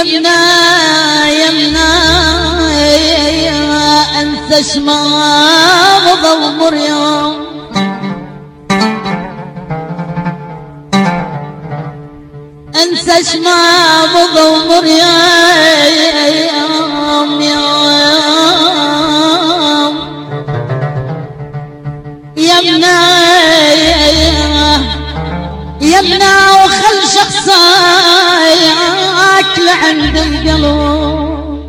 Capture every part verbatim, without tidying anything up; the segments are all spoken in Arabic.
يمنا يمنا انسى شماغ ضو مريم انسى شماغ ضو مريم يمنا يمنا وخل شخصاك لعند القلب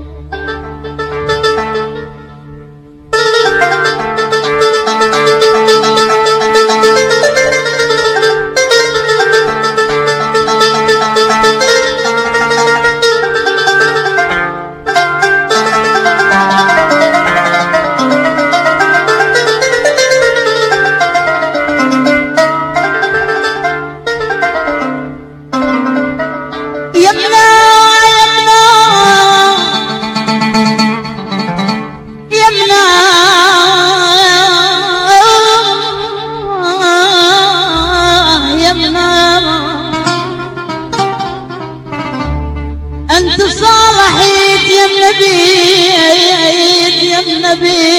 انت صالحيت يا النبي يا النبي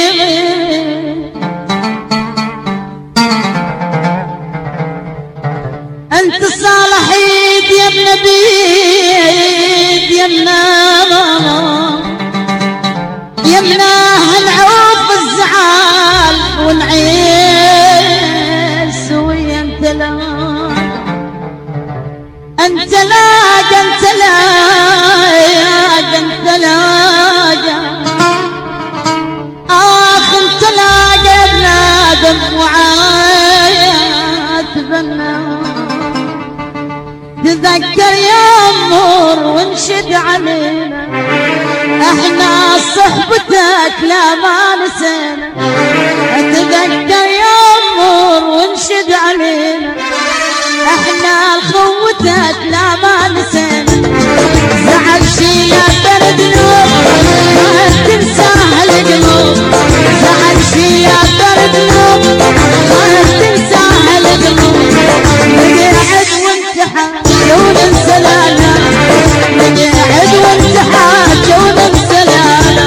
انت صالحيت يا النبي يا يمنا هنعوف الزعال ونعيش ويا انت لا انت لاقى انت لاقى انت لاقى اخ انت لاقى ابن ادم وعاتبنا تذكر يا امور وانشد علينا احنا صحبتك لا ما نسينا تذكر يا امور وانشد علينا احنا خوتك لا ما نسينا زعل شي يا برد نوم ما تنساه القلوب زعل شي يا برد نوم ما تنساه القلوب نقعد وانتحى وننسى لالا نقعد وانتحى وننسى لالا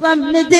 بضم ندينا